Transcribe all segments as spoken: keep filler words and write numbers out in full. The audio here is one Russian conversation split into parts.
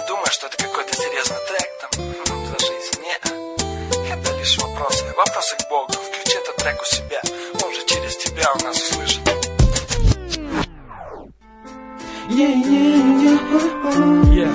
думаешь, что это какой-то серьезный трек там за жизнь? Не, это лишь вопросы. Вопросы к Богу. Включи этот трек у себя. Он же через тебя у нас услышит. Yeah, yeah, yeah.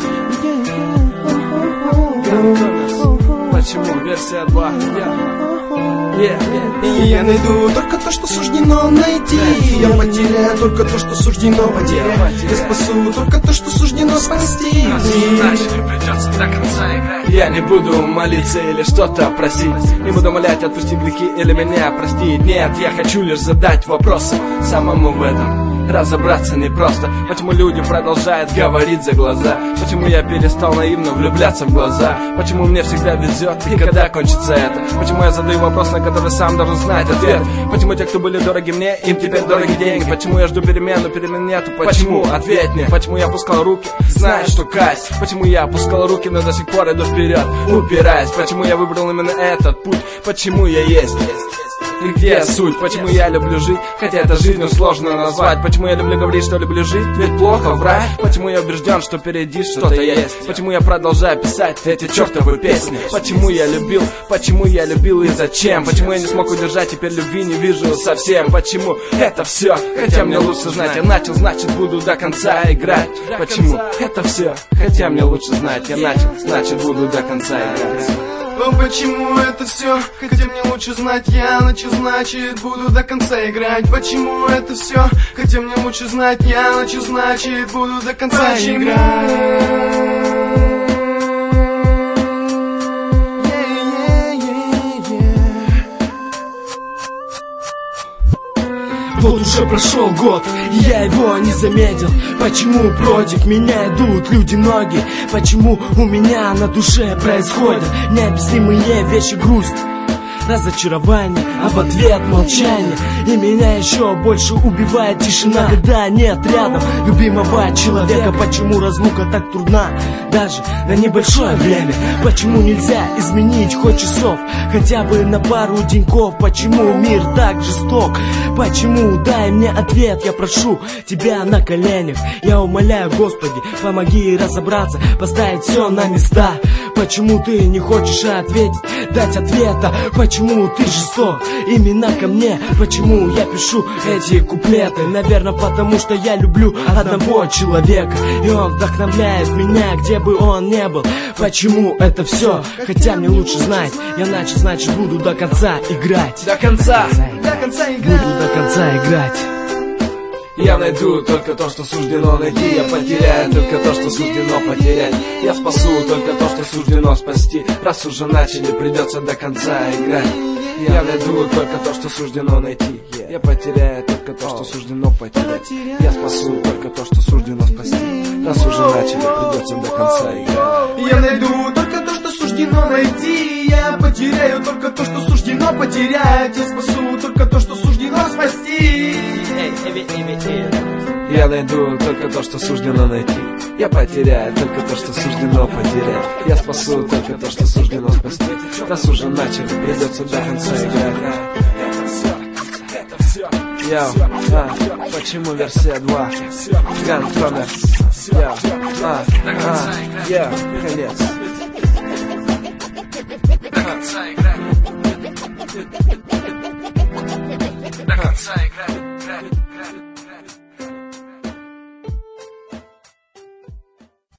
Yeah. Почему? Версия два. Yeah. Yeah, yeah. И я найду только то, что суждено найти. Я потеряю только то, что суждено потерять. Я спасу только то, что суждено спасти. Иначе придется до конца играть. Я не буду молиться или что-то просить. Не буду молять, отпусти грехи или меня прости. Нет, я хочу лишь задать вопросы самому в этом разобраться непросто. Почему люди продолжают говорить за глаза? Почему я перестал наивно влюбляться в глаза? Почему мне всегда везет и когда кончится это? Почему я задаю вопрос, на который сам должен знать ответ? Почему те, кто были дороги мне, им теперь дороги деньги? Почему я жду перемен, но перемен нету? Почему? Ответь мне. Почему я опускал руки, знаешь, что кайсь? Почему я опускал руки, но до сих пор иду вперед, упираясь? Почему я выбрал именно этот путь? Почему я есть? И где суть? Почему я люблю жить, хотя это жизнью сложно назвать? Почему я люблю говорить, что люблю жить, ведь плохо врать? Почему я убежден, что впереди что-то есть? Почему я продолжаю писать эти чертовы песни? Почему я любил, почему я любил и зачем? Почему я не смог удержать, теперь любви не вижу совсем? Почему это все, хотя мне лучше знать? Я начал, значит буду до конца играть. Почему это все, хотя мне лучше знать? Я начал, значит буду до конца играть. О, почему это все? Хотя мне лучше знать, я начал, значит буду до конца играть. Почему это все? Хотя мне лучше знать, я начал, значит буду до конца почему? Играть. Вот уже прошел год, и я его не заметил. Почему против меня идут люди-ноги? Почему у меня на душе происходят необъяснимые вещи, грусть, разочарование, а в ответ молчание. И меня еще больше убивает тишина, когда нет рядом любимого человека. Почему разлука так трудна, даже на небольшое время? Почему нельзя изменить хоть часов, хотя бы на пару деньков? Почему мир так жесток? Почему? Дай мне ответ, я прошу тебя на коленях. Я умоляю, Господи, помоги разобраться, поставить все на места. Почему ты не хочешь ответить, дать ответа? Почему ты жесток именно ко мне? Почему я пишу эти куплеты? Наверное, потому что я люблю одного человека, и он вдохновляет меня, где бы он ни был. Почему это все? Хотя мне лучше знать. Я начал, значит буду до конца играть. До конца, до конца играть. Буду до конца играть. Я найду только то, что суждено найти. Я потеряю только то, что суждено потерять. Я спасу только то, что суждено спасти. Раз уже начали, придется до конца играть. Я найду только то, что суждено найти. Я потеряю только то, что суждено потерять. Я спасу только то, что суждено спасти. Раз уже начали, придется до конца играть. Я найду только то, что суждено найти. Я потеряю только то, что суждено потерять. Я спасу только то, что суждено спасти. Я найду только то, что суждено найти. Я потеряю только то, что суждено потерять. Я спасу только то, что суждено спасти. Раз уже начали, придется до конца играть. Это все. Йоу, а, почему версия два? Ган Коммерс. Йоу, а, а, йоу, конец. До конца играть. До конца играть.